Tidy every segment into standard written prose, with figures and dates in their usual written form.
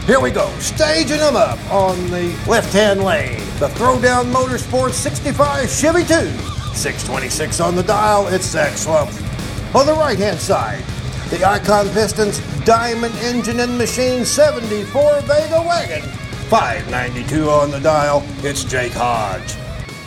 Here we go, staging them up on the left-hand lane. The Throwdown Motorsports 65 Chevy 2. 626 on the dial, it's Zach Slump. On the right-hand side, the Icon Pistons Diamond Engine and Machine 74 Vega Wagon. 592 on the dial, it's Jake Hodge.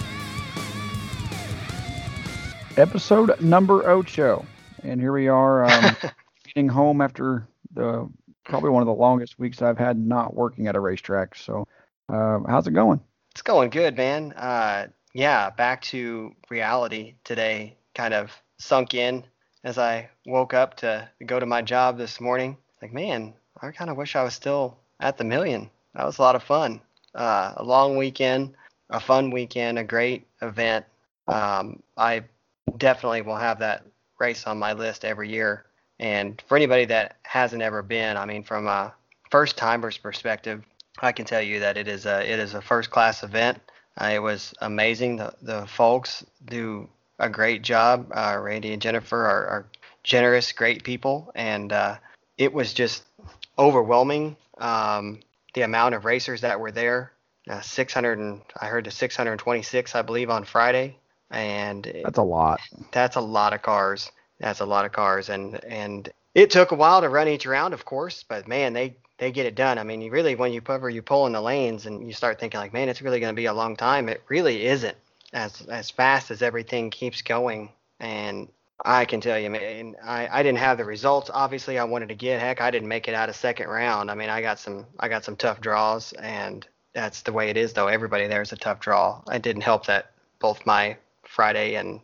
Episode number 8. And here we are getting home after probably one of the longest weeks I've had not working at a racetrack. So how's it going? It's going good, man. Back to reality today. Kind of sunk in as I woke up to go to my job this morning. Like, man, I kind of wish I was still at the Million. That was a lot of fun. A long weekend, a fun weekend, a great event. I definitely will have that race on my list every year. And for anybody that hasn't ever been, I mean, from a first-timer's perspective, I can tell you that it is a first-class event. It was amazing. The folks do a great job. Randy and Jennifer are generous, great people, and it was just overwhelming. The amount of racers that were there, 600, I heard 626, I believe, on Friday, and that's a lot. That's a lot of cars. That's a lot of cars, and it took a while to run each round, of course, but man, they get it done. I mean, you really, when you pull in the lanes and you start thinking like, man, it's really going to be a long time. It really isn't as fast as everything keeps going. And I can tell you, man, I didn't have the results. Obviously I wanted to get, heck, I didn't make it out of second round. I mean, I got some tough draws, and that's the way it is though. Everybody there is a tough draw. It didn't help that both my Friday and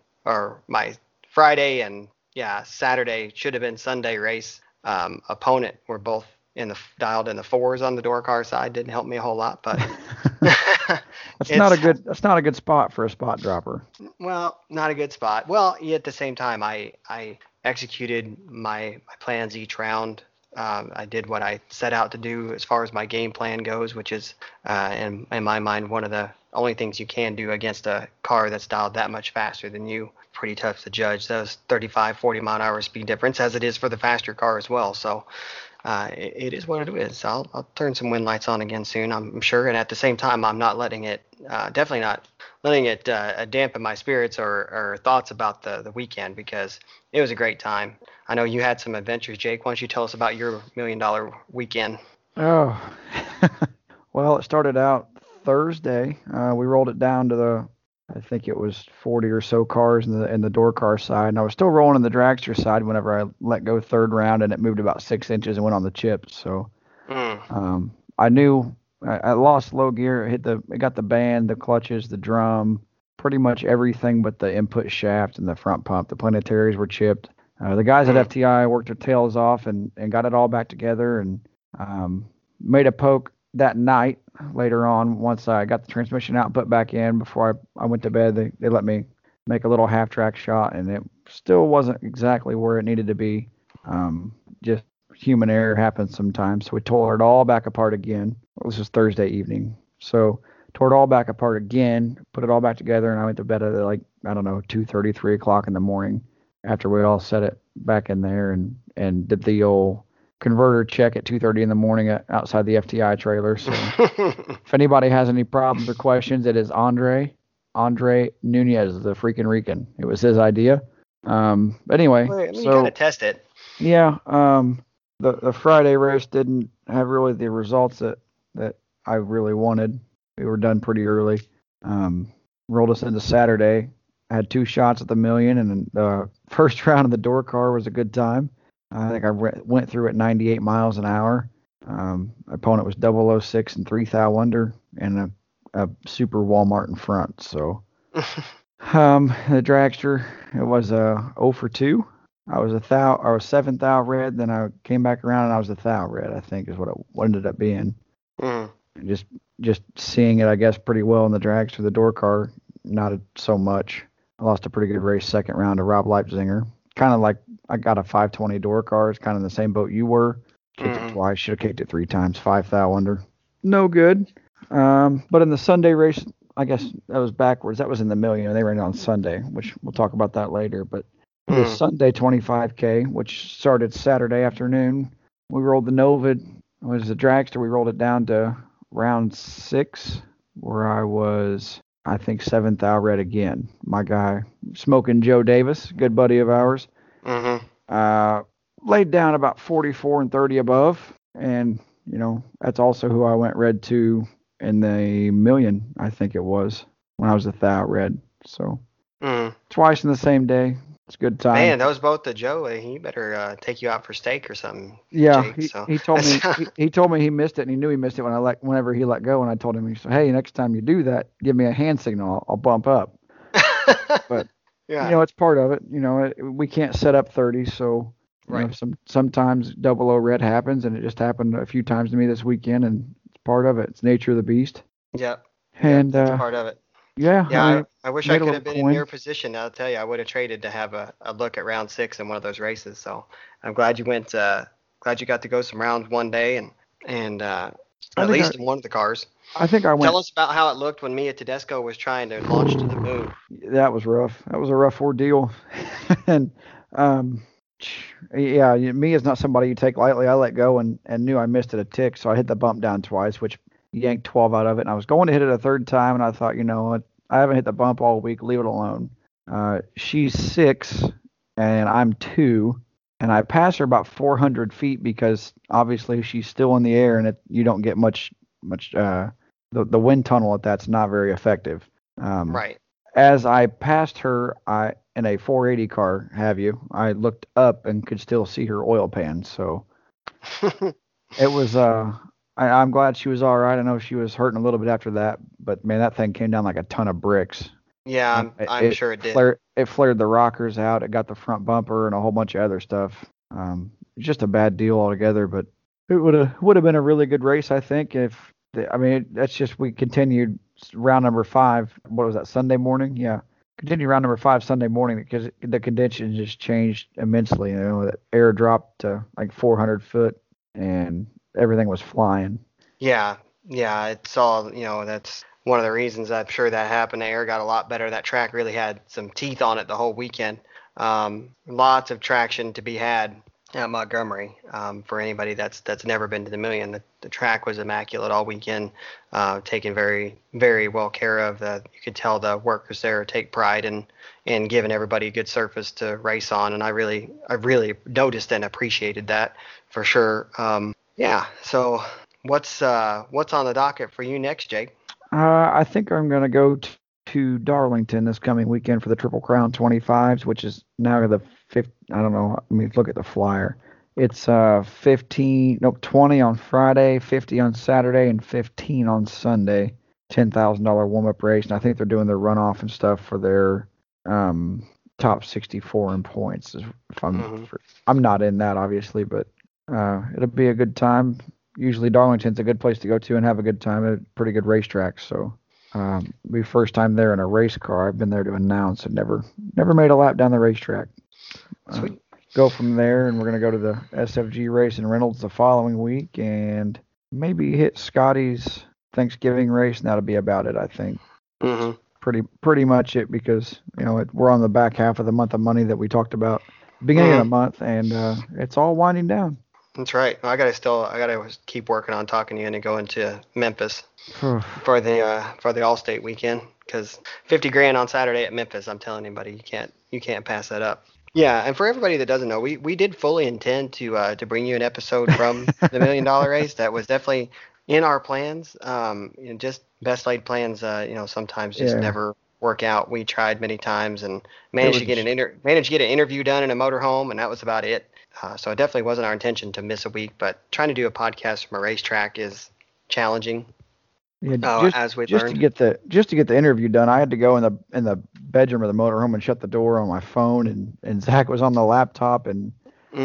Saturday, should have been Sunday race opponent were both dialed in the 4s on the door car side. Didn't help me a whole lot, but that's not a good spot for a spot dropper. Well, not a good spot. Well, at the same time, I executed my plans each round. I did what I set out to do as far as my game plan goes, which is in my mind one of the only things you can do against a car that's dialed that much faster than you. Pretty tough to judge those 35, 40 mile an hour speed difference, as it is for the faster car as well. So it is what it is. I'll turn some wind lights on again soon, I'm sure. And at the same time, I'm not letting it, definitely not letting it dampen my spirits or thoughts about the weekend, because it was a great time. I know you had some adventures, Jake. Why don't you tell us about your $1 million weekend? Oh, well, it started out Thursday. We rolled it down to I think it was 40 or so cars in the door car side, and I was still rolling in the dragster side whenever I let go third round, and it moved about 6 inches and went on the chips. So I knew I lost low gear. It got the band, the clutches, the drum, pretty much everything but the input shaft and the front pump. The planetaries were chipped. The guys at FTI worked their tails off and got it all back together, and made a poke that night. Later on, once I got the transmission out and put back in, before I went to bed, they let me make a little half-track shot, and it still wasn't exactly where it needed to be. Just human error happens sometimes. So we tore it all back apart again. This was Thursday evening. So tore it all back apart again, put it all back together, and I went to bed at 2:30, 3 o'clock in the morning after we all set it back in there and did the old converter check at 2:30 in the morning outside the FTI trailer. So if anybody has any problems or questions, it is Andre Nunez, the freaking Rican. It was his idea. Anyway, so you gotta test it. Yeah. The Friday race didn't have really the results that I really wanted. We were done pretty early. Rolled us into Saturday. I had 2 shots at the Million, and the first round of the door car was a good time. I think I went through at 98 miles an hour. My opponent was 006 and 3 thou under, and a super Walmart in front. So the dragster, it was 0 for 2. I was 7 thou red, then I came back around and I was a thou red, I think is what it ended up being. Just seeing it, I guess, pretty well in the dragster. The door car, not so much. I lost a pretty good race second round to Rob Leipzinger. Kind of like I got a 520 door car. It's kind of in the same boat you were. Kicked it twice. Should have kicked it 3 times. 5 thou under. No good. But in the Sunday race, I guess that was backwards. That was in the Million. They ran it on Sunday, which we'll talk about that later. But the Sunday 25K, which started Saturday afternoon, we rolled the Novid was the dragster. We rolled it down to round 6, where I was, I think, 7th out red again. My guy, Smoking Joe Davis, good buddy of ours, laid down about 44 and 30 above, and that's also who I went red to in the million. I think it was when I was 1st out red. So twice in the same day. It's a good time. Man, those both to Joe. He better take you out for steak or something. Yeah, Jake, he told me he told me he missed it, and he knew he missed it whenever he let go. And I told him, he said, "Hey, next time you do that, give me a hand signal. I'll bump up." But yeah, it's part of it. We can't set up 30, so right. Sometimes 00 red happens, and it just happened a few times to me this weekend, and it's part of it. It's nature of the beast. Yep. And that's part of it. Yeah. I wish I could have been in your position. I'll tell you, I would have traded to have a look at round 6 in one of those races. So I'm glad you went. Glad you got to go some rounds one day and at least in one of the cars. I think I went. Tell us about how it looked when Mia Tedesco was trying to launch to the moon. That was rough. That was a rough ordeal. And Mia's not somebody you take lightly. I let go and knew I missed it a tick, so I hit the bump down twice, which yanked 12 out of it. And I was going to hit it a 3rd time, and I thought, what? I haven't hit the bump all week. Leave it alone. She's 6, and I'm 2, and I pass her about 400 feet because obviously she's still in the air, and you don't get much. The wind tunnel at that's not very effective. Right. As I passed her, in a 480 car, I looked up and could still see her oil pan. So it was. I'm glad she was all right. I know she was hurting a little bit after that, but man, that thing came down like a ton of bricks. Yeah, I'm sure it did. It flared the rockers out. It got the front bumper and a whole bunch of other stuff. Just a bad deal altogether, but it would have been a really good race, I think. That's just, we continued round number 5. What was that, Sunday morning? Yeah. Continued round number 5 Sunday morning because the conditions just changed immensely. The air dropped to like 400 foot and everything was flying. Yeah. It's all, that's one of the reasons I'm sure that happened. The air got a lot better. That track really had some teeth on it the whole weekend. Lots of traction to be had at Montgomery. For anybody that's never been to the Million, the track was immaculate all weekend, taken very, very well care of. You could tell the workers there take pride in giving everybody a good surface to race on, and I really noticed and appreciated that for sure. So what's on the docket for you next, Jake? I think I'm going to go to Darlington this coming weekend for the Triple Crown 25s, which is now the 5th. I don't know. I mean, look at the flyer. It's 20 on Friday, 50 on Saturday, and 15 on Sunday. $10,000 warm-up race, and I think they're doing their runoff and stuff for their top 64 in points. I'm not in that, obviously, but it'll be a good time. Usually Darlington's a good place to go to and have a good time. A pretty good racetrack, so be first time there in a race car. I've been there to announce and never made a lap down the racetrack. Sweet. Go from there, and we're going to go to the SFG race in Reynolds the following week, and maybe hit Scotty's Thanksgiving race, and that'll be about it, I think. Pretty much it, because we're on the back half of the month of money that we talked about beginning of the month, and it's all winding down. That's right. I gotta keep working on talking you into going to Memphis for the Allstate weekend, because $50,000 on Saturday at Memphis. I'm telling anybody, you can't pass that up. Yeah, and for everybody that doesn't know, we did fully intend to bring you an episode from the $1 Million race. That was definitely in our plans. Just best laid plans. Sometimes just never work out. We tried many times and managed to get an interview done in a motorhome, and that was about it. So it definitely wasn't our intention to miss a week, but trying to do a podcast from a racetrack is challenging. Yeah, as we learned. To get the interview done, I had to go in the bedroom of the motorhome and shut the door on my phone, and Zach was on the laptop, and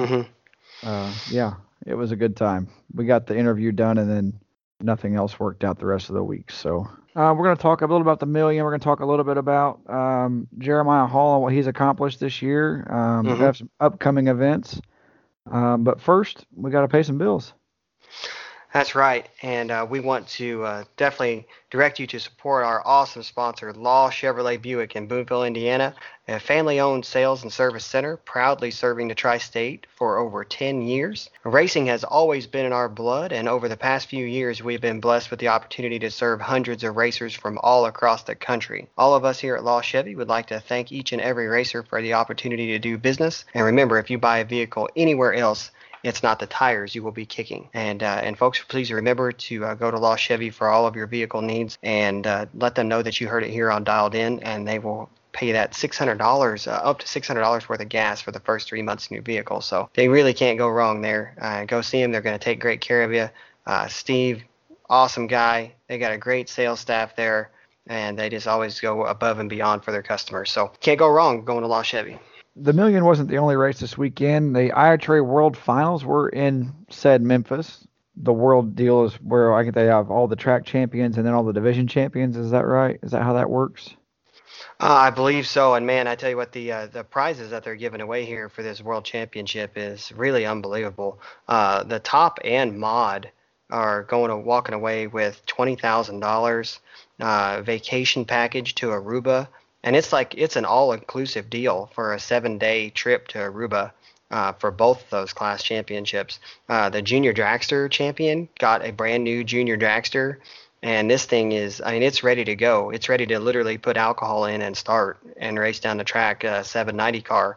it was a good time. We got the interview done, and then nothing else worked out the rest of the week. So we're going to talk a little about the Million. We're going to talk a little bit about Jeremiah Hall and what he's accomplished this year. We have some upcoming events. But first, we got to pay some bills. That's right, and we want to definitely direct you to support our awesome sponsor, Law Chevrolet Buick in Boonville, Indiana, a family-owned sales and service center proudly serving the tri-state for over 10 years. Racing has always been in our blood, and over the past few years, we've been blessed with the opportunity to serve hundreds of racers from all across the country. All of us here at Law Chevy would like to thank each and every racer for the opportunity to do business. And remember, if you buy a vehicle anywhere else, it's not the tires you will be kicking. And folks, please remember to go to Lost Chevy for all of your vehicle needs, and let them know that you heard it here on Dialed In, and they will pay that $600, up to $600 worth of gas for the first 3 months in your vehicle. So they really can't go wrong there. Go see them. They're going to take great care of you. Steve, awesome guy. They got a great sales staff there, and they just always go above and beyond for their customers. So can't go wrong going to Lost Chevy. The Million wasn't the only race this weekend. The IHRA World Finals were in said Memphis. The World deal is where I think they have all the track champions and then all the division champions. Is that right? Is that how that works? I believe so. And man, I tell you what, the prizes that they're giving away here for this World Championship is really unbelievable. The top and mod are walking away with $20,000, vacation package to Aruba. And it's an all-inclusive deal for a 7-day trip to Aruba for both of those class championships. The Junior Dragster champion got a brand new Junior Dragster, and this thing it's ready to go. It's ready to literally put alcohol in and start and race down the track. 790 car,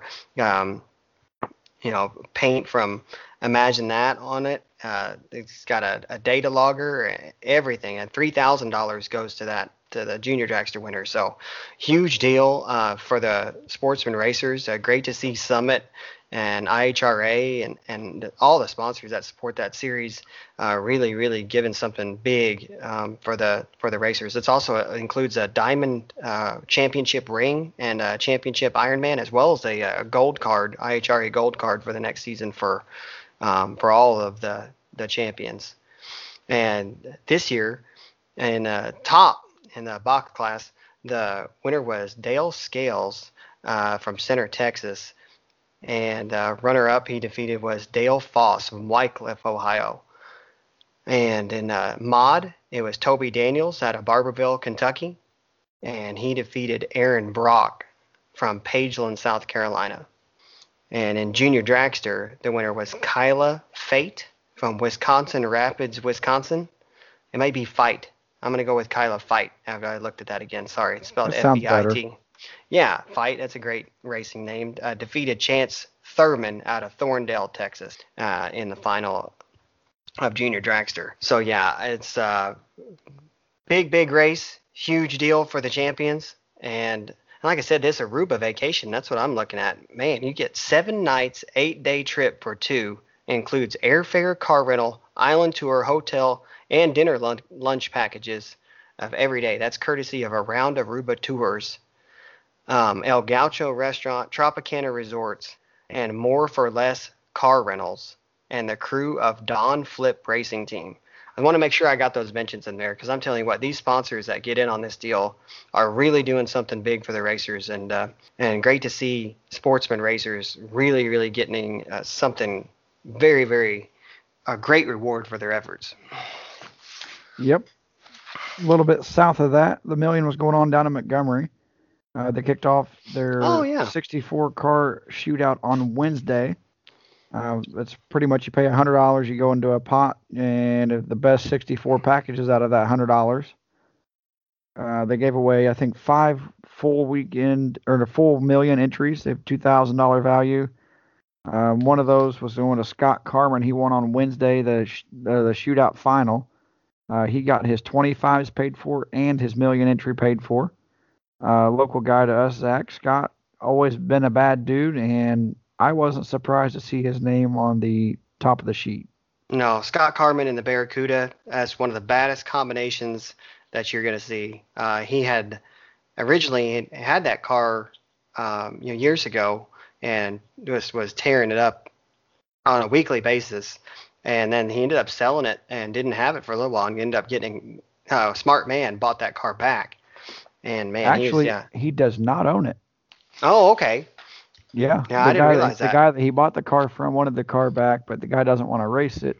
paint from Imagine That on it. It's got a data logger, everything, and $3,000 goes to the Junior Dragster winner. So huge deal for the sportsman racers. Great to see Summit and IHRA and all the sponsors that support that series really giving something big for the racers. It's also includes a Diamond Championship ring and a Championship Ironman, as well as a gold card, IHRA gold card for the next season for all of the champions. And this year in top in the Bach class, the winner was Dale Scales from Center, Texas. And runner-up he defeated was Dale Foss from Wycliffe, Ohio. And in mod, it was Toby Daniels out of Barberville, Kentucky. And he defeated Aaron Brock from Pageland, South Carolina. And in Junior Dragster, the winner was Kyla Fate from Wisconsin Rapids, Wisconsin. It might be Fight. I'm going to go with Kyla Fight after I looked at that again. Sorry, it's spelled F-E-I-T. Yeah, Fight. That's a great racing name. Defeated Chance Thurman out of Thorndale, Texas, in the final of Junior Dragster. So yeah, it's a big race, huge deal for the champions. And like I said, this Aruba vacation, that's what I'm looking at. Man, you get 7 nights, 8-day trip for 2. Includes airfare, car rental, island tour, hotel, and dinner lunch packages of every day. That's courtesy of Around Aruba Tours, El Gaucho Restaurant, Tropicana Resorts, and More for Less car rentals, and the crew of Don Flip Racing Team. I want to make sure I got those mentions in there, because I'm telling you what, these sponsors that get in on this deal are really doing something big for the racers, and great to see sportsman racers really getting something very a great reward for their efforts. Yep. A little bit south of that, the Million was going on down in Montgomery. They kicked off their 64-car shootout on Wednesday. It's pretty much you pay $100, you go into a pot, and if the best 64 packages out of that $100. They gave away, I think, 5 full weekend or the full million entries. They have $2,000 value. One of those was going to Scott Carmen. He won on Wednesday the shootout final. He got his 25s paid for and his million entry paid for. Local guy to us, Zach Scott, always been a bad dude, and I wasn't surprised to see his name on the top of the sheet. No, Scott Carmen and the Barracuda, that's one of the baddest combinations that you're going to see. He had originally had that car years ago and was tearing it up on a weekly basis. And then he ended up selling it and didn't have it for a little while, and ended up getting a smart man bought that car back. And man, actually, he does not own it. Oh, okay. Yeah, I didn't realize that. The guy that he bought the car from wanted the car back, but the guy doesn't want to race it.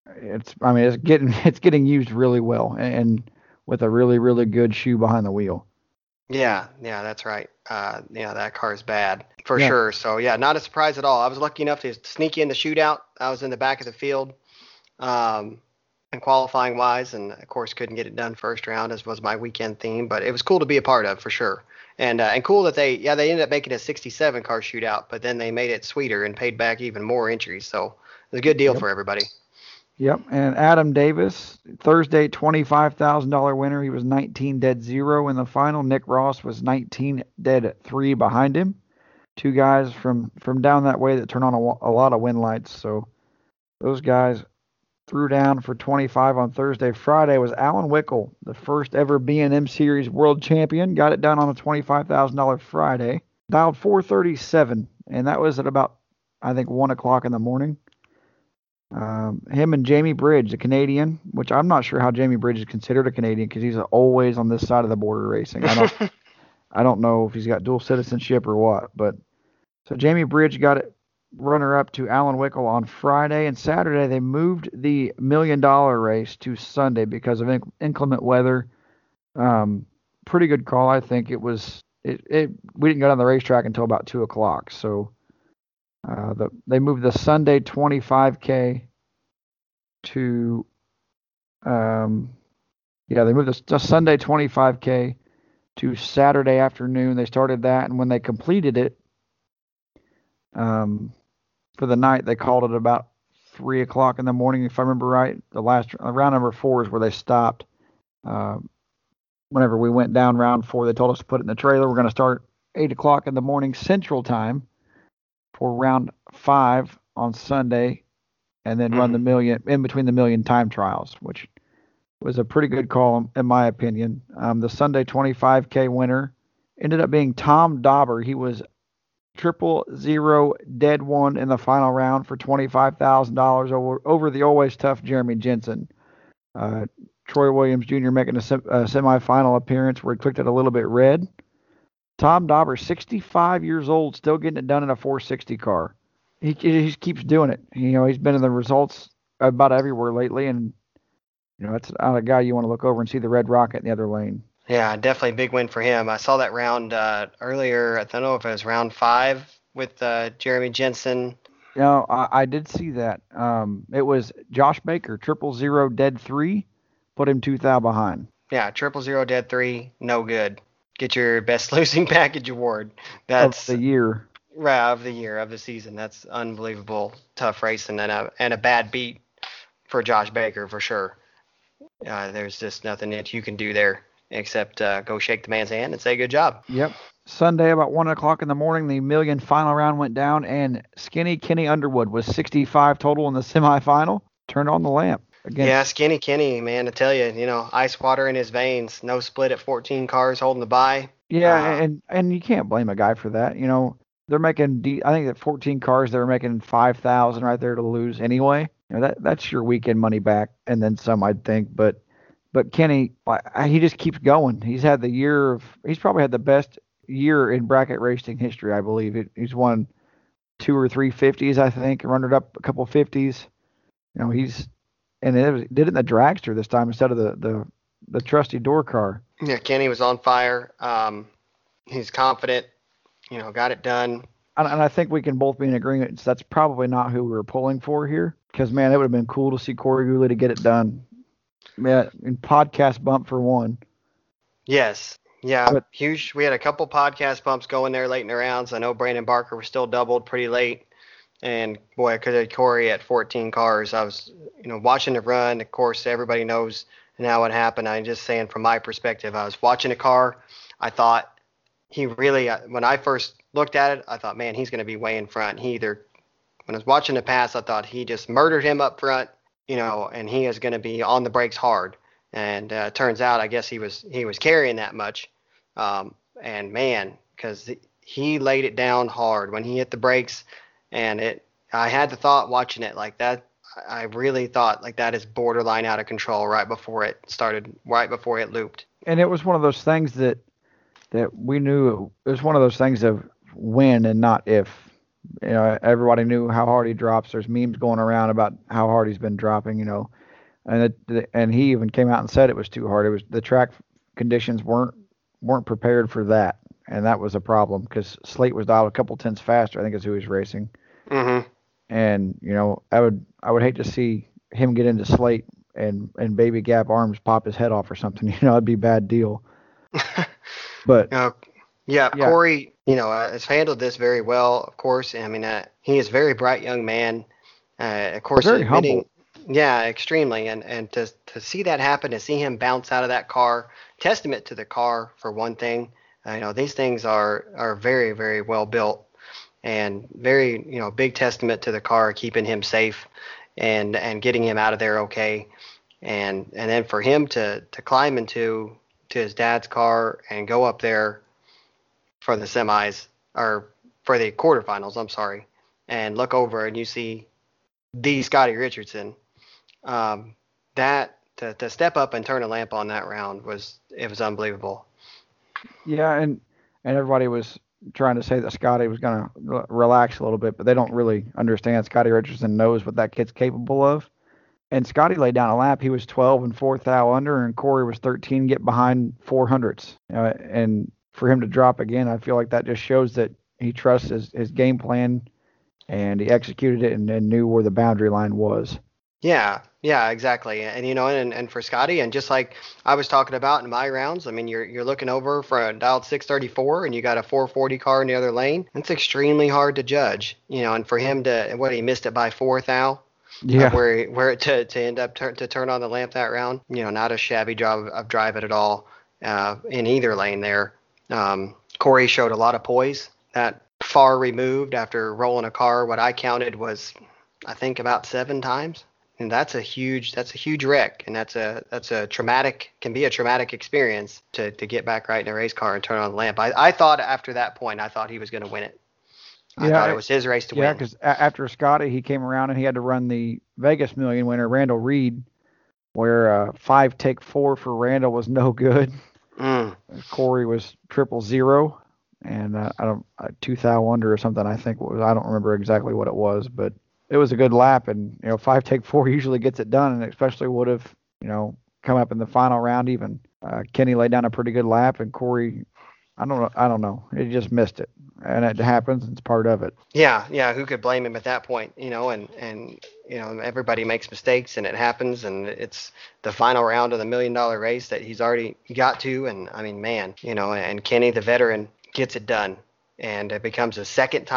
it's getting used really well, and with a really, really good shoe behind the wheel. Yeah, that's right. That car is bad for Yeah. sure. So yeah, not a surprise at all. I was lucky enough to sneak in the shootout. I was in the back of the field, and qualifying wise, and of course couldn't get it done first round as was my weekend theme. But it was cool to be a part of for sure, and cool that they ended up making a 67 car shootout, but then they made it sweeter and paid back even more entries. So it was a good deal Yep. for everybody. Yep. And Adam Davis, Thursday, $25,000 winner. He was 19 dead 0 in the final. Nick Ross was 19 dead 3 behind him. Two guys from down that way that turn on a lot of win lights. So those guys threw down for 25 on Thursday. Friday was Alan Wickel, the first ever B&M Series world champion. Got it done on a $25,000 Friday. Dialed 437, and that was at about, I think, 1 o'clock in the morning. Him and Jamie Bridge, a Canadian, which I'm not sure how Jamie Bridge is considered a Canadian because he's always on this side of the border racing. I don't know if he's got dual citizenship or what, but so Jamie Bridge got it runner up to Alan Wickel on Friday, and Saturday they moved the $1 million race to Sunday because of inclement weather. Pretty good call, I think. We didn't go down the racetrack until about 2 o'clock, so they moved the Sunday 25K to they moved the Sunday 25K to Saturday afternoon. They started that, and when they completed it for the night, they called it about 3 o'clock in the morning, if I remember right. The last round number 4 is where they stopped. Whenever we went down round 4, they told us to put it in the trailer. We're going to start 8 o'clock in the morning Central Time for round 5 on Sunday, and then run the million in between the million time trials, which was a pretty good call in my opinion. The Sunday 25K winner ended up being Tom Dauber. He was 000 dead 1 in the final round for $25,000 over the always tough Jeremy Jensen. Troy Williams Jr. making a semifinal appearance where he clicked it a little bit red. Tom Dauber, 65 years old, still getting it done in a 460 car. He just keeps doing it. He's been in the results about everywhere lately, and that's not a guy you want to look over and see the red rocket in the other lane. Yeah, definitely a big win for him. I saw that round earlier. I don't know if it was round 5 with Jeremy Jensen. I did see that. It was Josh Baker, 000 dead 3, put him 2,000 behind. Yeah, 000 dead 3, no good. Get your best losing package award. That's of the year. Right, of the year, of the season. That's unbelievable, tough racing, and a bad beat for Josh Baker for sure. There's just nothing that you can do there except go shake the man's hand and say good job. Yep. Sunday about 1 o'clock in the morning, the million final round went down, and Skinny Kenny Underwood was 65 total in the semifinal. Turned on the lamp. Yeah, Skinny Kenny, man, I tell you, ice water in his veins. No split at 14 cars holding the bye. Yeah, and you can't blame a guy for that. They're making, I think that 14 cars, they were making 5,000 right there to lose anyway. That's your weekend money back, and then some, I'd think. But Kenny, he just keeps going. He's probably had the best year in bracket racing history, I believe. He's won 2 or 3 50s, I think, running up a couple 50s. Did it in the dragster this time instead of the trusty door car. Yeah, Kenny was on fire. He's confident. Got it done. And I think we can both be in agreement. That's probably not who we were pulling for here. Because, man, it would have been cool to see Corey Gooley to get it done. Yeah, in podcast bump for one. Yes. Yeah, huge. We had a couple podcast bumps going there late in the rounds. I know Brandon Barker was still doubled pretty late. And, boy, I could have Corey at 14 cars. I was, watching the run. Of course, everybody knows now what happened. I'm just saying from my perspective, I was watching a car. I thought he really, when I first looked at it, I thought, man, he's going to be way in front. When I was watching the pass, I thought he just murdered him up front, and he is going to be on the brakes hard. And turns out, I guess he was carrying that much. And, man, because he laid it down hard when he hit the brakes. And I had the thought watching it like that. I really thought like that is borderline out of control right before it looped. And it was one of those things that we knew it was one of those things of when and not if. You know, everybody knew how hard he drops. There's memes going around about how hard he's been dropping. You know, and he even came out and said it was too hard. It was the track conditions weren't prepared for that, and that was a problem because Slate was dialed a couple tenths faster. I think is who he's racing. Mm-hmm. And you know, I would hate to see him get into Slate and Baby Gap Arms pop his head off or something. You know, it'd be a bad deal. But Uh, yeah, yeah, Corey, has handled this very well, of course. I mean, he is a very bright young man. Of course, very admitting, humble. yeah, extremely. And to see that happen, to see him bounce out of that car, testament to the car for one thing. These things are very, very well built and very, big testament to the car keeping him safe and getting him out of there okay. And then for him to climb to his dad's car and go up there for the semis or for the quarterfinals, I'm sorry, and look over and you see the Scotty Richardson. That to step up and turn a lamp on that round was unbelievable. Yeah, and everybody was trying to say that Scotty was going to relax a little bit, but they don't really understand. Scotty Richardson knows what that kid's capable of. And Scotty laid down a lap. He was 12 and fourth thou under, and Corey was 13, get behind 400s. And for him to drop again, I feel like that just shows that he trusts his game plan, and he executed it and knew where the boundary line was. Yeah, exactly. And for Scotty, and just like I was talking about in my rounds, I mean, you're looking over for a dialed 634, and you got a 440 car in the other lane. It's extremely hard to judge, and for him he missed it by 4 thou. Yeah. To end up to turn on the lamp that round, not a shabby job of driving at all in either lane there. Corey showed a lot of poise, that far removed after rolling a car. What I counted was, I think, about 7 times, and that's a huge wreck, and that's a traumatic experience to get back right in a race car and turn on the lamp. I thought after that point, I thought he was going to win it. I thought it was his race to win. Yeah, because after Scotty, he came around and he had to run the Vegas Million winner, Randall Reed, where 5 take 4 for Randall was no good. Corey was 000, and I don't 2 thou under or something. I think I don't remember exactly what it was, but it was a good lap. And 5 take 4 usually gets it done, and especially would have come up in the final round even. Kenny laid down a pretty good lap, and Corey, I don't know. He just missed it, and it happens. It's part of it. Yeah. Who could blame him at that point? And everybody makes mistakes, and it happens, and it's the final round of the $1 million race that he's already got to. And I mean, man, and Kenny, the veteran, gets it done, and it becomes a second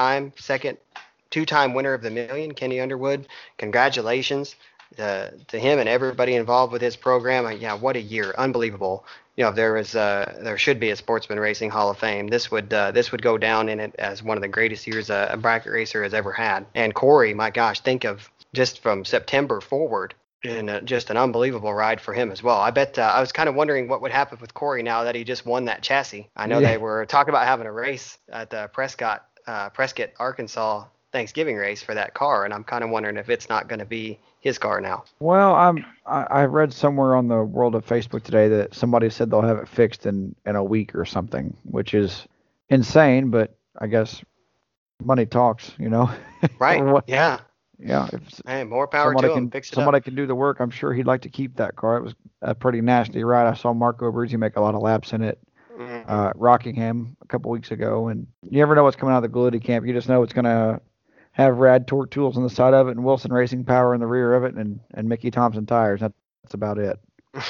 2-time winner of the million. Kenny Underwood, congratulations to him and everybody involved with his program. Yeah, what a year, unbelievable. There should be a Sportsman Racing Hall of Fame. This would go down in it as one of the greatest years a bracket racer has ever had. And Corey, my gosh, think of just from September forward, and just an unbelievable ride for him as well. I bet I was kind of wondering what would happen with Corey now that he just won that chassis. I know they were talking about having a race at the Prescott, Arkansas Thanksgiving race for that car, and I'm kind of wondering if it's not going to be his car now. Well, I read somewhere on the world of Facebook today that somebody said they'll have it fixed in a week or something, which is insane, but I guess money talks, Right. Yeah. Yeah. Hey, more power to him. Fix it somebody up. can do the work. I'm sure he'd like to keep that car. It was a pretty nasty ride. I saw Marco Abruzzi make a lot of laps in it, Rockingham a couple weeks ago, and you never know what's coming out of the Galiti camp. You just know it's going to have rad torque tools on the side of it and Wilson Racing power in the rear of it and Mickey Thompson tires. That's about it.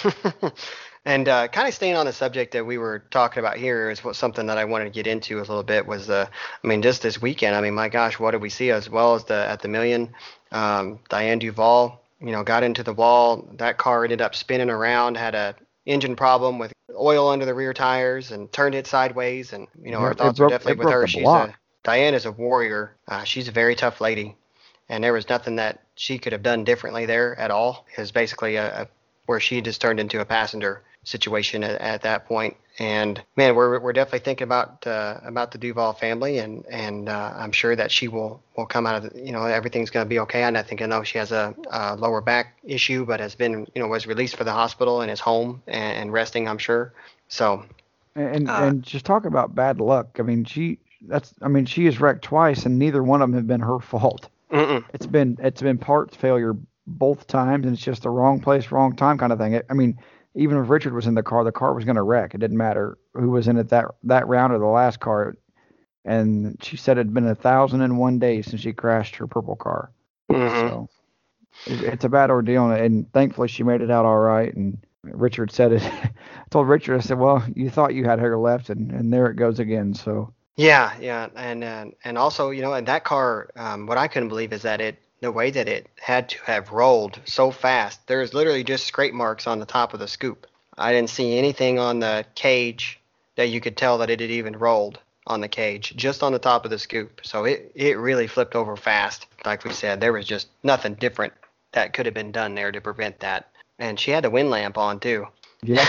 And kind of staying on the subject that we were talking about here is something that I wanted to get into a little bit was just this weekend. I mean, my gosh, what did we see as well as at the Million? Diane Duvall, got into the wall. That car ended up spinning around, had a engine problem with oil under the rear tires and turned it sideways. And, our thoughts are definitely with her. Diane is a warrior. She's a very tough lady, and there was nothing that she could have done differently there at all. It was basically where she just turned into a passenger situation at that point. And man, we're definitely thinking about the Duvall family, and I'm sure that she will come out of everything's going to be okay. And I know she has a lower back issue, but has been was released for the hospital and is home and resting, I'm sure. So and just talk about bad luck. I mean, she has wrecked twice, and neither one of them have been her fault. Mm-mm. It's been parts failure both times, and it's just the wrong place, wrong time kind of thing. Even if Richard was in the car was going to wreck. It didn't matter who was in it that round or the last car. And she said it had been 1,001 days since she crashed her purple car. Mm-hmm. So it's a bad ordeal, and thankfully she made it out all right. And Richard said it. I told Richard, I said, well, you thought you had her left, and there it goes again. So Yeah, and also, in that car, what I couldn't believe is that the way that it had to have rolled so fast. There's literally just scrape marks on the top of the scoop. I didn't see anything on the cage that you could tell that it had even rolled on the cage, just on the top of the scoop. So it really flipped over fast. Like we said, there was just nothing different that could have been done there to prevent that. And she had the wind lamp on too. yeah,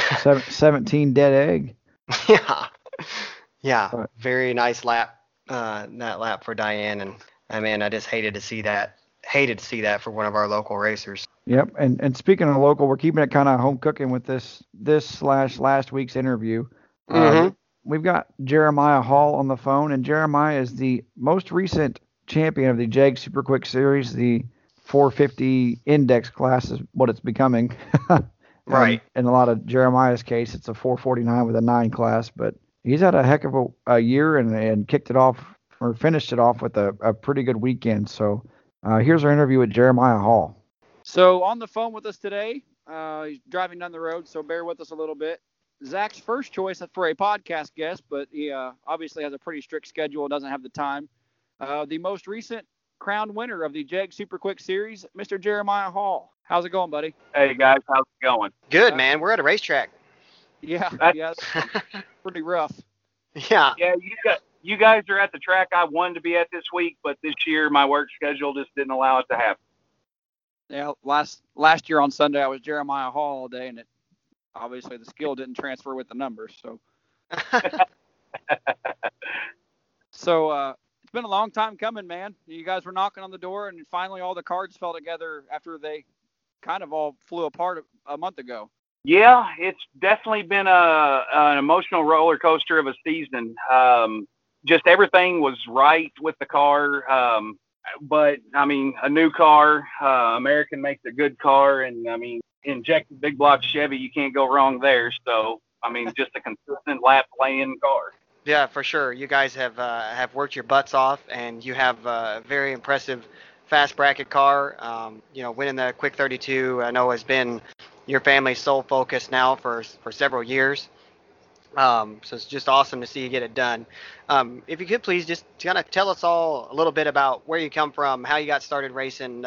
17 dead egg. Yeah. Yeah, Right. very nice lap, that lap for Diane, and I just hated to see that. Hated to see that for one of our local racers. Yep. And speaking of local, we're keeping it kind of home cooking with this / last week's interview. Mm-hmm. We've got Jeremiah Hall on the phone, and Jeremiah is the most recent champion of the JEG Super Quick Series. The 450 index class is what it's becoming. Right. In a lot of Jeremiah's case, it's a 449 with a 9 class, but he's had a heck of a year and kicked it off or finished it off with a pretty good weekend. So here's our interview with Jeremiah Hall. So on the phone with us today, he's driving down the road, so bear with us a little bit. Zach's first choice for a podcast guest, but he obviously has a pretty strict schedule, doesn't have the time. The most recent crowned winner of the JEG Super Quick Series, Mr. Jeremiah Hall. How's it going, buddy? Hey guys, how's it going? Good, man. We're at a racetrack. Yeah, it's pretty rough. Yeah. Yeah, you guys are at the track I wanted to be at this week, but this year my work schedule just didn't allow it to happen. Yeah, last year on Sunday I was Jeremiah Hall all day, and obviously the skill didn't transfer with the numbers. So, it's been a long time coming, man. You guys were knocking on the door, and finally all the cards fell together after they kind of all flew apart a month ago. Yeah, it's definitely been an emotional roller coaster of a season. Just everything was right with the car. But a new car, American makes a good car, and injected big block Chevy, you can't go wrong there. So, just a consistent lap laying car. Yeah, for sure. You guys have worked your butts off, and you have a very impressive fast bracket car. Winning the Quick 32, I know, has been your family's sole focus now for several years. So it's just awesome to see you get it done. If you could please just kind of tell us all a little bit about where you come from, how you got started racing,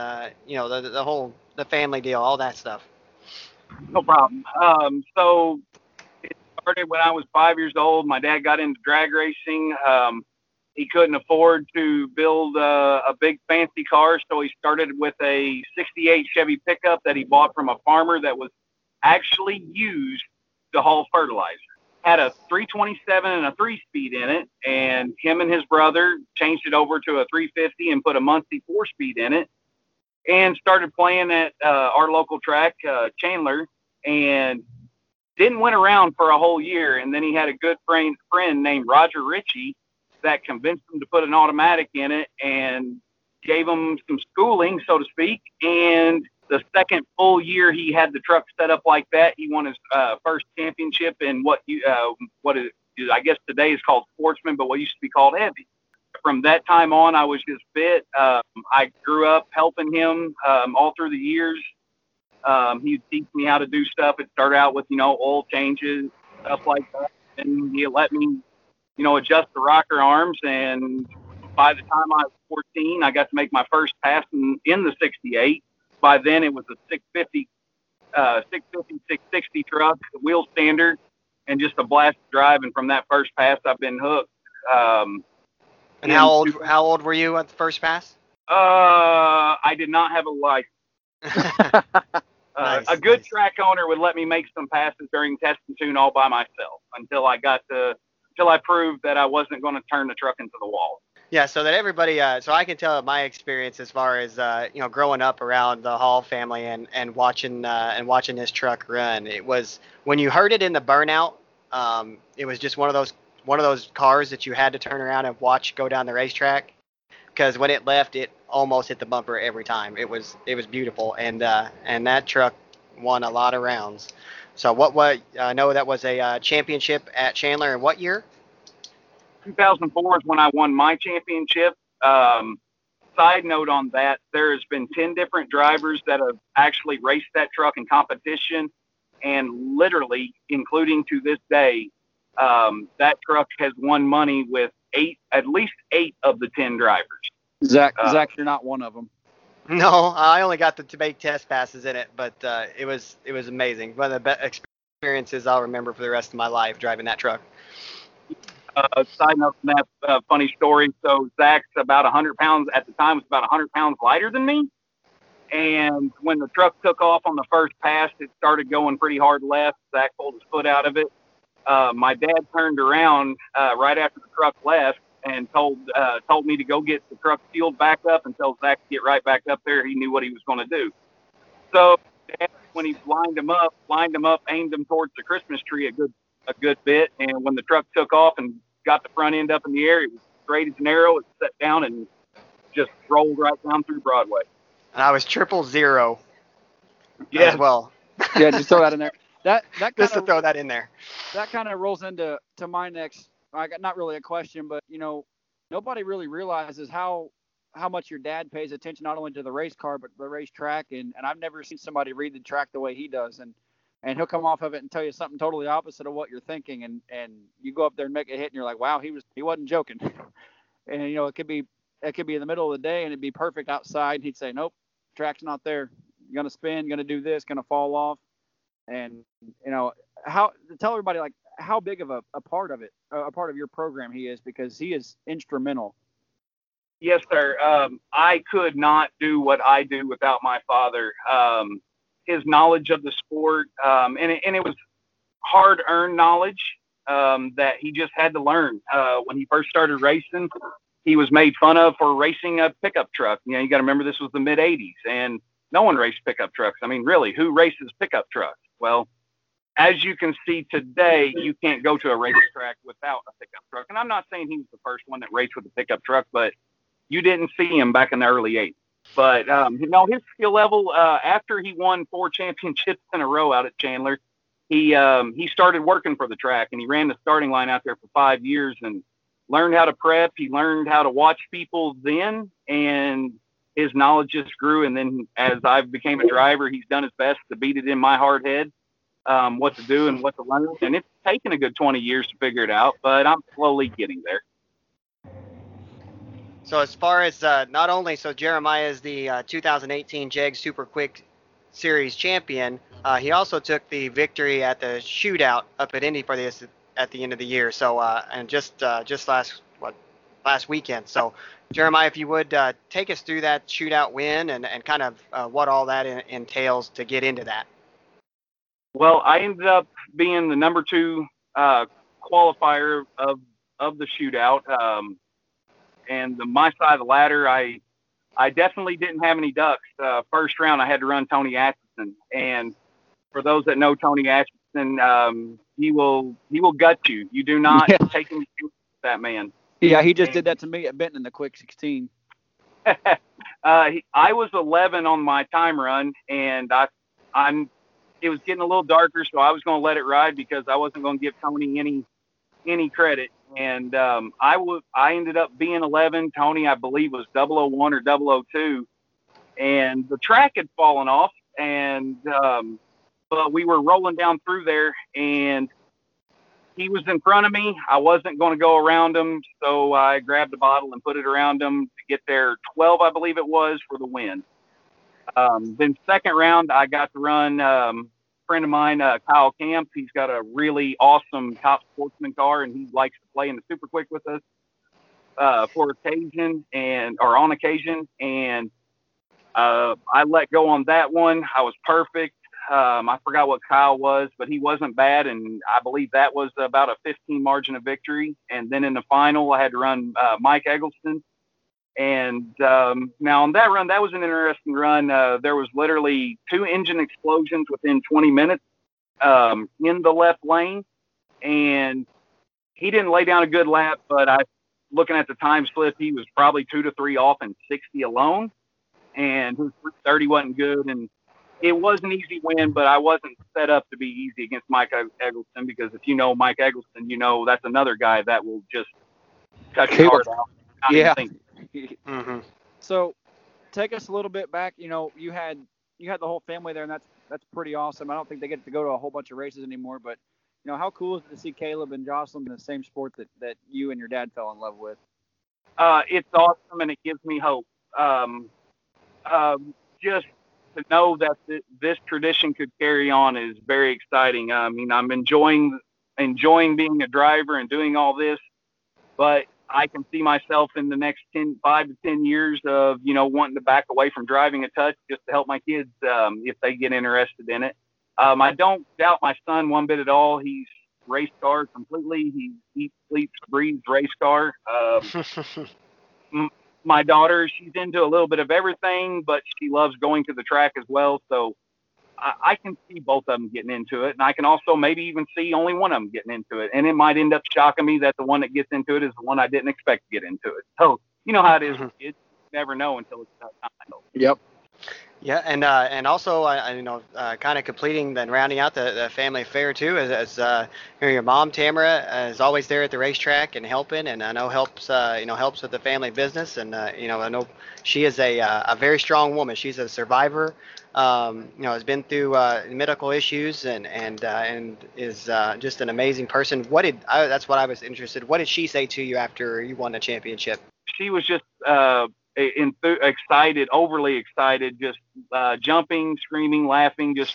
the family deal, all that stuff. No problem. So it started when I was 5 years old. My dad got into drag racing. He couldn't afford to build a big fancy car, so he started with a 68 Chevy pickup that he bought from a farmer that was actually used to haul fertilizer. Had a 327 and a 3-speed in it, and him and his brother changed it over to a 350 and put a Muncie 4-speed in it, and started playing at our local track, Chandler, and didn't win around for a whole year. And then he had a good friend named Roger Ritchie that convinced him to put an automatic in it and gave him some schooling, so to speak. And the second full year he had the truck set up like that, he won his first championship in what is I guess today is called Sportsman, but what used to be called Heavy. From that time on, I was just fit. I grew up helping him all through the years. He'd teach me how to do stuff. It started out with, oil changes, stuff like that. And he let me, adjust the rocker arms. And by the time I was 14, I got to make my first pass in the 68. By then, it was a 650, 660 truck, wheel standard, and just a blast to drive. And from that first pass, I've been hooked. And how old were you at the first pass? I did not have a license. A good track owner would let me make some passes during test and tune all by myself until I proved that I wasn't going to turn the truck into the wall. Yeah, so that everybody, so I can tell my experience as far as growing up around the Hall family and watching this truck run. It was when you heard it in the burnout. It was just one of those one of those cars that you had to turn around and watch go down the racetrack, because when it left, it almost hit the bumper every time. It was beautiful, and that truck won a lot of rounds. So what I know that was a championship at Chandler. In what year? 2004 is when I won my championship. Side note on that, there has been 10 different drivers that have actually raced that truck in competition, and literally, including to this day, that truck has won money with at least eight of the 10 drivers. Zach, you're not one of them. No, I only got to make test passes in it, but it was amazing. One of the best experiences I'll remember for the rest of my life driving that truck. Side note from that funny story. So Zach's about 100 pounds at the time, was about 100 pounds lighter than me. And when the truck took off on the first pass, it started going pretty hard left. Zach pulled his foot out of it. My dad turned around right after the truck left and told me to go get the truck fueled back up and tell Zach to get right back up there. He knew what he was going to do. So Dad, when he lined him up, aimed him towards the Christmas tree a good bit. And when the truck took off and got the front end up in the air, it was straight as an arrow. It set down and just rolled right down through Broadway. And I was 000 as well. Yeah, just throw that in there. That just to throw that in there. That kind of rolls into my next. I got not really a question, but nobody really realizes how much your dad pays attention not only to the race car but the racetrack, and I've never seen somebody read the track the way he does, and he'll come off of it and tell you something totally opposite of what you're thinking, and you go up there and make a hit and you're like, wow, he wasn't joking. And it could be in the middle of the day and it'd be perfect outside, and he'd say, nope, track's not there. You're gonna spin, gonna do this, gonna fall off. And how tell everybody like how big of a part of your program he is, because he is instrumental. Yes, sir. I could not do what I do without my father. His knowledge of the sport, and it was hard-earned knowledge that he just had to learn. When he first started racing, he was made fun of for racing a pickup truck. You got to remember this was the mid-'80s, and no one raced pickup trucks. I mean, really, who races pickup trucks? Well, as you can see today, you can't go to a racetrack without a pickup truck. And I'm not saying he was the first one that raced with a pickup truck, but you didn't see him back in the early 80s. But, his skill level, after he won 4 championships in a row out at Chandler, he started working for the track, and he ran the starting line out there for 5 years and learned how to prep. He learned how to watch people then, and his knowledge just grew. And then as I became a driver, he's done his best to beat it in my hard head, what to do and what to learn. And it's taken a good 20 years to figure it out, but I'm slowly getting there. So as far as not only, so Jeremiah is the 2018 JEG Super Quick Series champion, he also took the victory at the shootout up at Indy at the end of the year. So and just last weekend. So Jeremiah, if you would take us through that shootout win and kind of what all that entails to get into that. Well, I ended up being the number 2 qualifier of the shootout. And my side of the ladder, I definitely didn't have any ducks. First round, I had to run Tony Atchison. And for those that know Tony Atchison, he will gut you. You do not take any chances with that man. Yeah, he just did that to me at Benton in the Quick 16. I was 11 on my time run, and it was getting a little darker, so I was going to let it ride because I wasn't going to give Tony any credit. And I ended up being 11. Tony, I believe, was 001 or 002, and the track had fallen off. And but we were rolling down through there, and he was in front of me. I wasn't going to go around him, so I grabbed a bottle and put it around him to get there 12, I believe it was, for the win. Then second round, I got to run friend of mine, Kyle Camp. He's got a really awesome Top Sportsman car, and he likes to play in the Super Quick with us on occasion. And I let go on that one. I was perfect. I forgot what Kyle was, but he wasn't bad, and I believe that was about a 15 margin of victory. And then in the final, I had to run Mike Eggleston. And now on that run, that was an interesting run. There was literally 2 engine explosions within 20 minutes in the left lane. And he didn't lay down a good lap, but looking at the time slip, he was probably 2 to 3 off in 60 alone, and his 30 wasn't good. And it was an easy win, but I wasn't set up to be easy against Mike Eggleston, because if you know Mike Eggleston, you know that's another guy that will just cut your heart out. Yeah. Mm-hmm. So take us a little bit back. You know, you had the whole family there, and that's pretty awesome. I don't think they get to go to a whole bunch of races anymore, but you know, how cool is it to see Caleb and Jocelyn in the same sport that you and your dad fell in love with? It's awesome, and it gives me hope. Just to know that this tradition could carry on is very exciting. I mean, I'm enjoying being a driver and doing all this, but I can see myself in the next 5 to 10 years of, you know, wanting to back away from driving a touch just to help my kids if they get interested in it. I don't doubt my son one bit at all. He's race car completely. He eats, sleeps, breathes race car. My daughter, she's into a little bit of everything, but she loves going to the track as well. So I can see both of them getting into it, and I can also maybe even see only one of them getting into it. And it might end up shocking me that the one that gets into it is the one I didn't expect to get into it. So you know how it is. You never know until it's that time. Yep. Yeah, and also, kind of completing and rounding out the family affair too, as your mom Tamara is always there at the racetrack and helping, and I know helps with the family business, and I know she is a very strong woman. She's a survivor, has been through medical issues and is just an amazing person. That's what I was interested. What did she say to you after you won the championship? She was just excited, overly excited, just jumping, screaming, laughing, just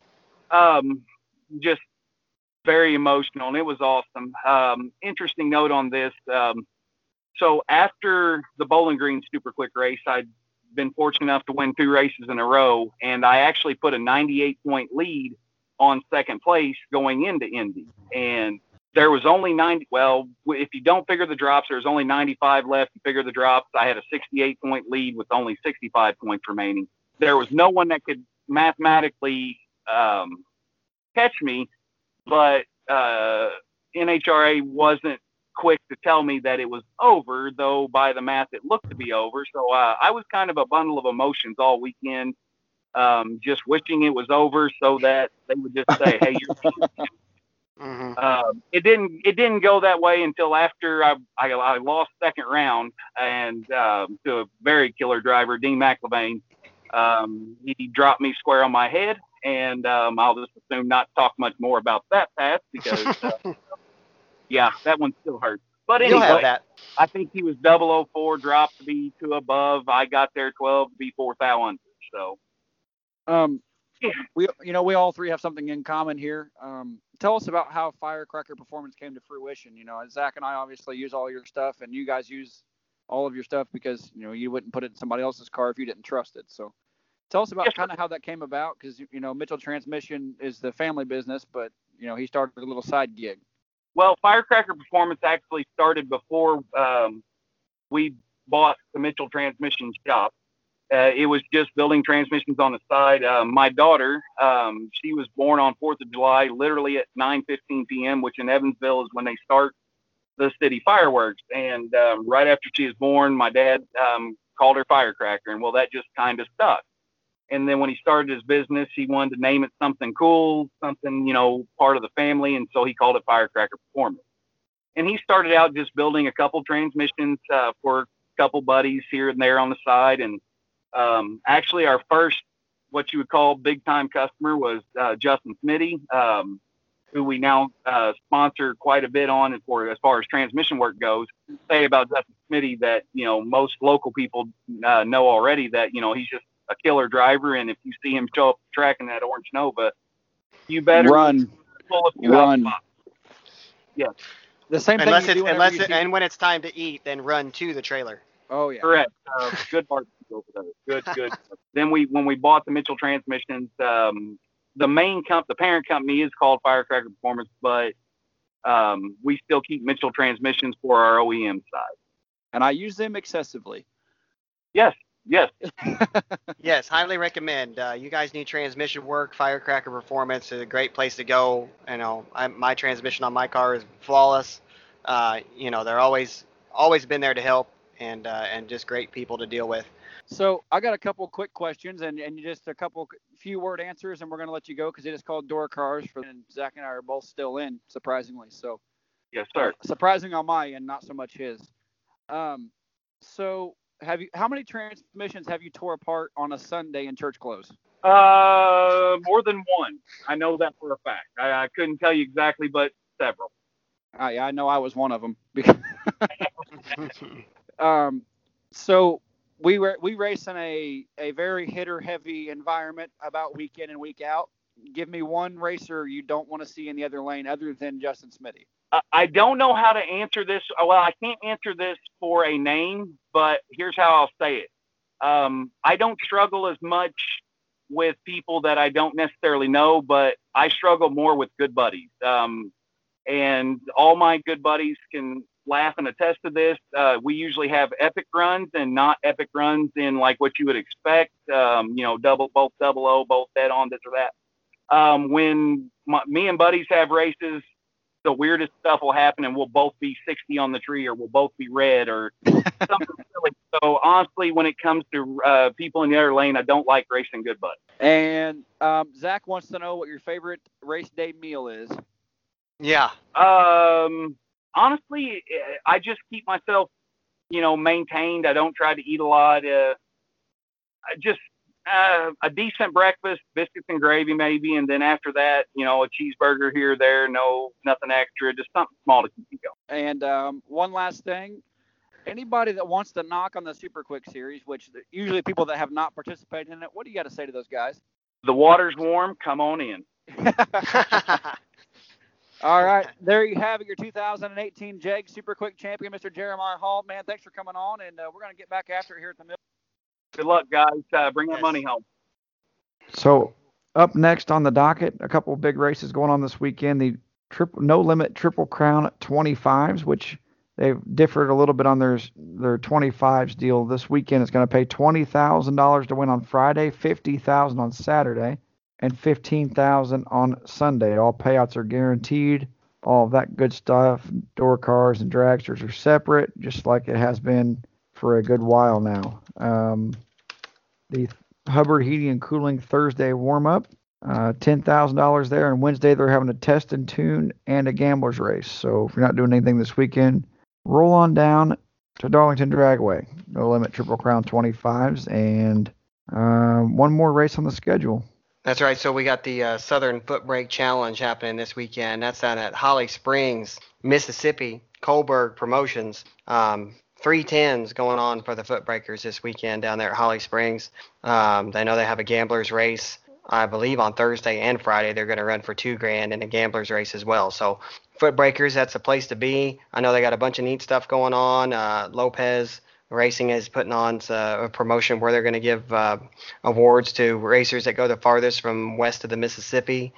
very emotional, and it was awesome. Interesting note on this. So after the Bowling Green Super Quick race, I'd been fortunate enough to win 2 races in a row, and I actually put a 98-point lead on second place going into Indy. And there was only 90. Well, if you don't figure the drops, there's only 95 left. You figure the drops, I had a 68-point lead with only 65 points remaining. There was no one that could mathematically catch me, but NHRA wasn't quick to tell me that it was over, though by the math it looked to be over. So I was kind of a bundle of emotions all weekend, just wishing it was over so that they would just say, "Hey, you're." It didn't go that way until after I lost second round and to a very killer driver, Dean McIlvaine. He dropped me square on my head, and I'll just assume not to talk much more about that pass because yeah, that one still hurts. But anyway, You'll have that. I think he was 004 dropped to be 2 above. I got there 12 to be 4,000. So we all three have something in common here. Tell us about how Firecracker Performance came to fruition. You know, Zach and I obviously use all your stuff, and you guys use all of your stuff because you wouldn't put it in somebody else's car if you didn't trust it. So tell us about kind of how that came about, because Mitchell Transmission is the family business, but he started a little side gig. Well, Firecracker Performance actually started before we bought the Mitchell Transmission shop. It was just building transmissions on the side. My daughter, she was born on 4th of July, literally at 9:15 p.m., which in Evansville is when they start the city fireworks. And right after she was born, my dad called her Firecracker, and well, that just kind of stuck. And then when he started his business, he wanted to name it something cool, something, part of the family. And so he called it Firecracker Performance. And he started out just building a couple transmissions for a couple buddies here and there on the side. And actually our first, what you would call big time customer was Justin Smitty, who we now sponsor quite a bit on as far as transmission work goes. Say about Justin Smitty that, most local people know already that, he's just a killer driver, and if you see him show up the track in that orange Nova, you better run. Yeah. The same thing you do and when it's time to eat, then run to the trailer. Oh yeah. Correct. Good barbecue over there. Good. Then when we bought the Mitchell Transmissions, the parent company is called Firecracker Performance, but we still keep Mitchell Transmissions for our OEM side. And I use them excessively. Yes. Yes, highly recommend. You guys need transmission work. Firecracker Performance is a great place to go. My transmission on my car is flawless. They're always been there to help, and just great people to deal with. So I got a couple quick questions and just a couple few word answers, and we're gonna let you go because it is called Door Cars. And Zach and I are both still in, surprisingly. So Yes, sir. surprising on my end, not so much his. So how many transmissions have you tore apart on a Sunday in church clothes? More than one. I know that for a fact. I couldn't tell you exactly, but several. Yeah, I know I was one of them. So we race in a very hitter heavy environment about week in and week out. Give me one racer you don't want to see in the other lane other than Justin Smitty. I don't know how to answer this. Well, I can't answer this for a name, but here's how I'll say it. I don't struggle as much with people that I don't necessarily know, but I struggle more with good buddies. And all my good buddies can laugh and attest to this. We usually have epic runs and not epic runs in like what you would expect. Both double O, both dead on, this or that. When me and buddies have races, the weirdest stuff will happen and we'll both be 60 on the tree or we'll both be red or something silly. So honestly, when it comes to people in the other lane, I don't like racing good buddies. And Zach wants to know what your favorite race day meal is. Yeah. Honestly, I just keep myself, maintained. I don't try to eat a lot. Just a decent breakfast, biscuits and gravy maybe, and then after that, a cheeseburger here or there. No, nothing extra, just something small to keep you going. And one last thing. Anybody that wants to knock on the Super Quick Series, which usually people that have not participated in it, what do you got to say to those guys? The water's warm. Come on in. All right, there you have it, your 2018 JEG Super Quick champion, Mr. Jeremiah Hall. Man, thanks for coming on, and we're going to get back after it here at the mill. Good luck, guys. Bring that money home. So up next on the docket, a couple of big races going on this weekend. The No Limit Triple Crown 25s, which they've differed a little bit on their 25s deal. This weekend it's going to pay $20,000 to win on Friday, $50,000 on Saturday, and $15,000 on Sunday. All payouts are guaranteed. All of that good stuff. Door cars and dragsters are separate, just like it has been for a good while now. The Hubbard Heating and Cooling Thursday warm-up, $10,000 there. And Wednesday they're having a test and tune and a gambler's race. So if you're not doing anything this weekend, roll on down to Darlington Dragway. No Limit Triple Crown 25s and one more race on the schedule. That's right. So we got the Southern Foot Brake Challenge happening this weekend. That's down at Holly Springs, Mississippi. Kohlberg Promotions. 310s going on for the foot breakers this weekend down there at Holly Springs. I know they have a gambler's race, I believe, on Thursday and Friday. They're going to run for $2,000 in a gambler's race as well. So foot breakers, that's the place to be. I know they got a bunch of neat stuff going on. Lopez Racing is putting on a promotion where they're going to give awards to racers that go the farthest from west of the Mississippi.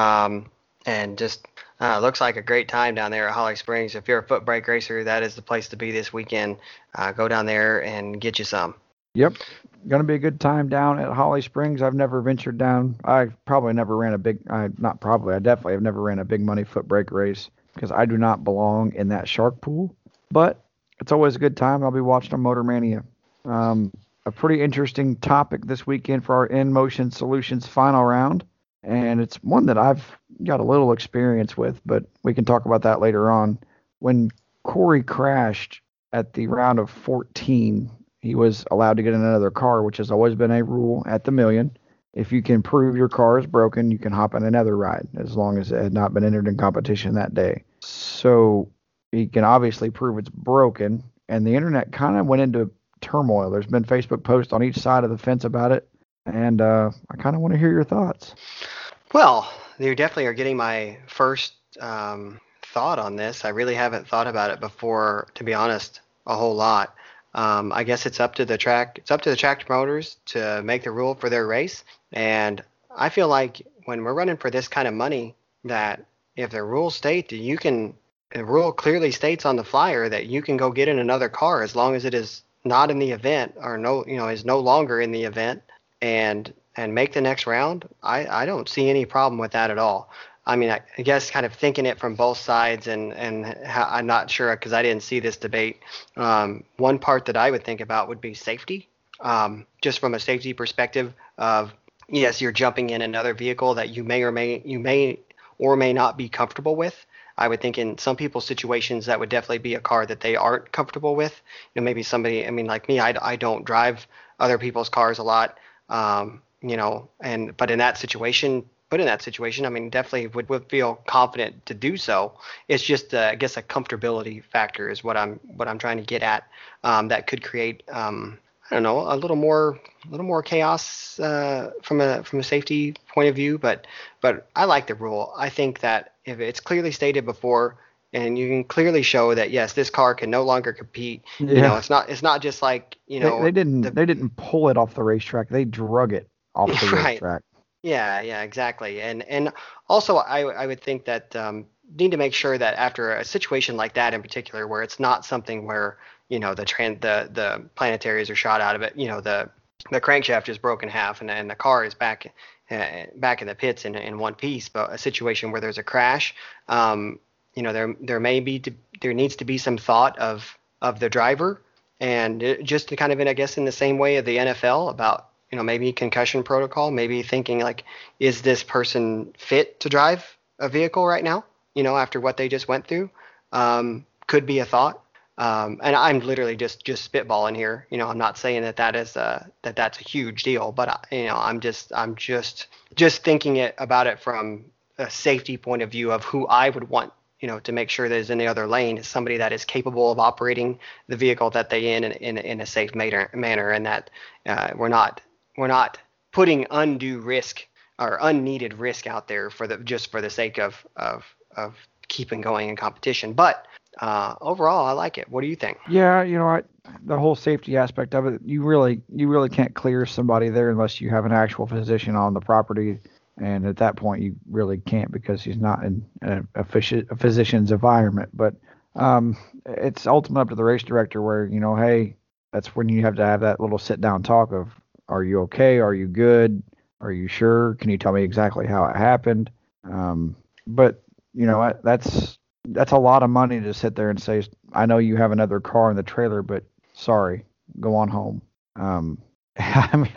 And just looks like a great time down there at Holly Springs. If you're a foot brake racer, that is the place to be this weekend. Go down there and get you some. Yep. Going to be a good time down at Holly Springs. I've never ventured down. I probably never ran a big, I definitely have never ran a big money foot brake race because I do not belong in that shark pool. But it's always a good time. I'll be watching on Motor Mania. A pretty interesting topic this weekend for our In Motion Solutions final round. And it's one that I've got a little experience with, but we can talk about that later on. When Corey crashed at the round of 14, he was allowed to get in another car, which has always been a rule at the Million. If you can prove your car is broken, you can hop on another ride, as long as it had not been entered in competition that day. So he can obviously prove it's broken, and the internet kind of went into turmoil. There's been Facebook posts on each side of the fence about it, and I kind of want to hear your thoughts. Well, you definitely are getting my first thought on this. I really haven't thought about it before, to be honest, a whole lot. I guess it's up to the track. It's up to the track promoters to make the rule for their race. And I feel like when we're running for this kind of money, that if the rules state that the rule clearly states on the flyer that you can go get in another car as long as it is not in the event or is no longer in the event and make the next round. I don't see any problem with that at all. I mean, I guess kind of thinking it from both sides, and how, I'm not sure because I didn't see this debate. One part that I would think about would be safety, just from a safety perspective of, yes, you're jumping in another vehicle that you may or may not be comfortable with. I would think in some people's situations that would definitely be a car that they aren't comfortable with. Maybe somebody, I mean, like me, I don't drive other people's cars a lot, but in that situation, I mean, definitely would feel confident to do so. It's just, I guess, a comfortability factor is what I'm trying to get at. That could create, I don't know, a little more chaos from a safety point of view. But I like the rule. I think that if it's clearly stated before, and you can clearly show that yes, this car can no longer compete. Yeah. It's not just like they didn't pull it off the racetrack. They drug it off the racetrack. Yeah, exactly. And also I would think that need to make sure that after a situation like that in particular, where it's not something where the planetaries are shot out of it, the crankshaft is broken in half and the car is back in the pits in one piece, but a situation where there's a crash, there needs to be some thought of the driver, and just to kind of, I guess, in the same way of the NFL about, maybe concussion protocol, maybe thinking like, is this person fit to drive a vehicle right now? After what they just went through, could be a thought. And I'm literally just spitballing here. I'm not saying that's a huge deal, but I'm just thinking about it from a safety point of view of who I would want, to make sure that is in the other lane is somebody that is capable of operating the vehicle that they in a safe manner, and that we're not putting undue risk or unneeded risk out there for the sake of keeping going in competition. But overall, I like it. What do you think? Yeah, the whole safety aspect of it, you really can't clear somebody there unless you have an actual physician on the property, and at that point you really can't because he's not in a physician's environment. But it's ultimately up to the race director where, hey, that's when you have to have that little sit down talk of, are you okay? Are you good? Are you sure? Can you tell me exactly how it happened? But that's a lot of money to sit there and say, I know you have another car in the trailer, but sorry, go on home. I mean,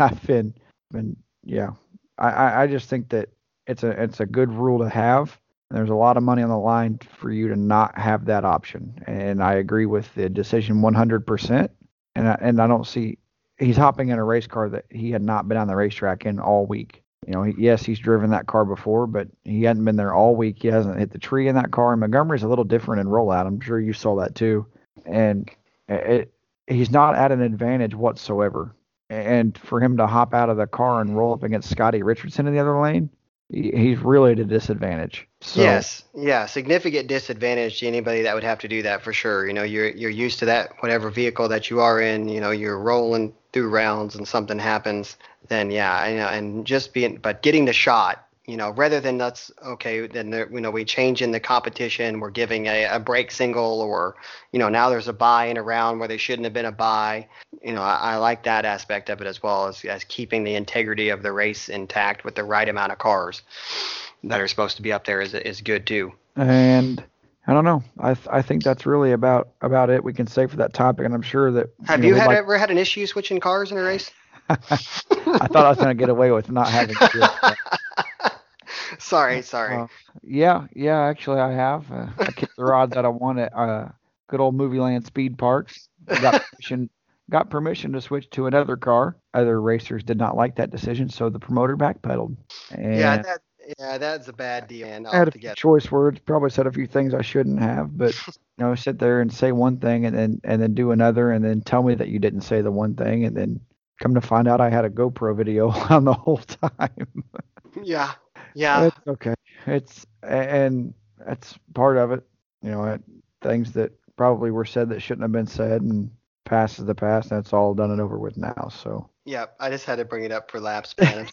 I just think that it's a good rule to have. There's a lot of money on the line for you to not have that option. And I agree with the decision 100%. And I don't see, he's hopping in a race car that he had not been on the racetrack in all week. Yes, he's driven that car before, but he hadn't been there all week. He hasn't hit the tree in that car. And Montgomery's a little different in rollout. I'm sure you saw that too. And he's not at an advantage whatsoever. And for him to hop out of the car and roll up against Scotty Richardson in the other lane, he's really at a disadvantage. So, yes, yeah, significant disadvantage to anybody that would have to do that for sure. You're used to that, whatever vehicle that you are in. You're rolling through rounds and something happens, then yeah, and but getting the shot, rather than then we change in the competition, we're giving a break single, or now there's a bye in a round where they shouldn't have been a bye. I like that aspect of it as well as keeping the integrity of the race intact with the right amount of cars that are supposed to be up there is good too. And I don't know. I think that's really about it we can say for that topic, and I'm sure that. Have you ever had an issue switching cars in a race? I thought I was going to get away with not having to do it. Sorry. Yeah, actually I have. I kicked the rods out of one at good old Movie Land Speed Park. Got permission to switch to another car. Other racers did not like that decision, so the promoter backpedaled. And that's a bad deal. I had a few choice words, probably said a few things I shouldn't have, but sit there and say one thing and then do another, and then tell me that you didn't say the one thing, and then come to find out I had a GoPro video on the whole time. Yeah. It's okay. And that's part of it. Things that probably were said that shouldn't have been said, and past is the past. That's all done and over with now. So. Yeah, I just had to bring it up for laps, man.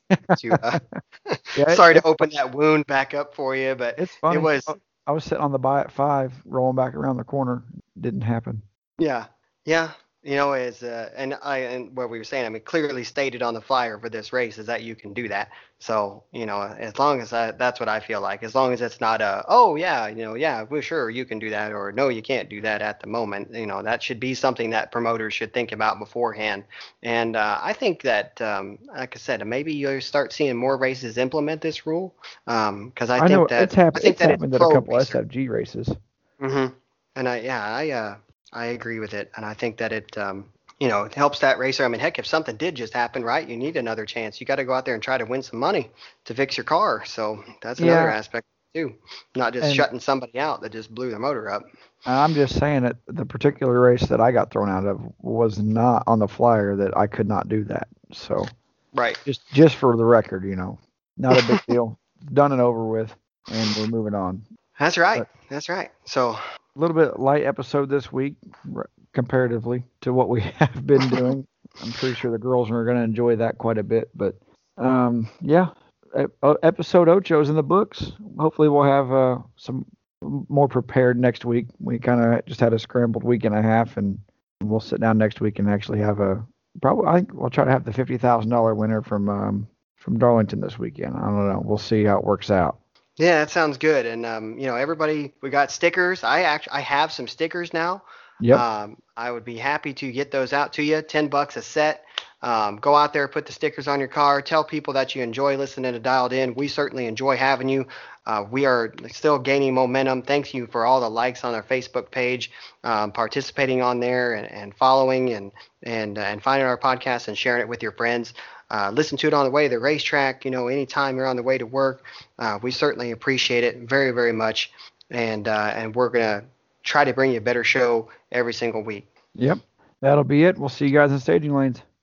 Sorry to open that wound back up for you, but it's funny. It was. I was sitting on the bye at 5, rolling back around the corner. Didn't happen. Yeah. is and what we were saying, I mean, clearly stated on the flyer for this race is that you can do that. So, as long as that's what I feel like, as long as it's not oh yeah, yeah, well, sure, you can do that, or no, you can't do that at the moment. That should be something that promoters should think about beforehand. And I think that, like I said, maybe you'll start seeing more races implement this rule, because I think that it's happened at a couple pro-racer. SFG races. Mm-hmm. And I agree with it, and I think that it it helps that racer. I mean, heck, if something did just happen, right, you need another chance. You got to go out there and try to win some money to fix your car. So that's another aspect too, not just shutting somebody out that just blew their motor up. I'm just saying that the particular race that I got thrown out of was not on the flyer that I could not do that. So right, just for the record, not a big deal. Done and over with, and we're moving on. That's right. That's right. So a little bit light episode this week comparatively to what we have been doing. I'm pretty sure the girls are going to enjoy that quite a bit. But episode Ocho is in the books. Hopefully we'll have some more prepared next week. We kind of just had a scrambled week and a half, and we'll sit down next week and actually have I think we'll try to have the $50,000 winner from Darlington this weekend. I don't know. We'll see how it works out. Yeah, that sounds good. And everybody, we got stickers. I have some stickers now. Yep. I would be happy to get those out to you. $10 a set. Go out there, put the stickers on your car. Tell people that you enjoy listening to Dialed In. We certainly enjoy having you. We are still gaining momentum. Thank you for all the likes on our Facebook page, participating on there and following and finding our podcast and sharing it with your friends. Listen to it on the way to the racetrack. Anytime you're on the way to work, we certainly appreciate it very, very much. And we're gonna try to bring you a better show every single week. Yep, that'll be it. We'll see you guys in staging lanes.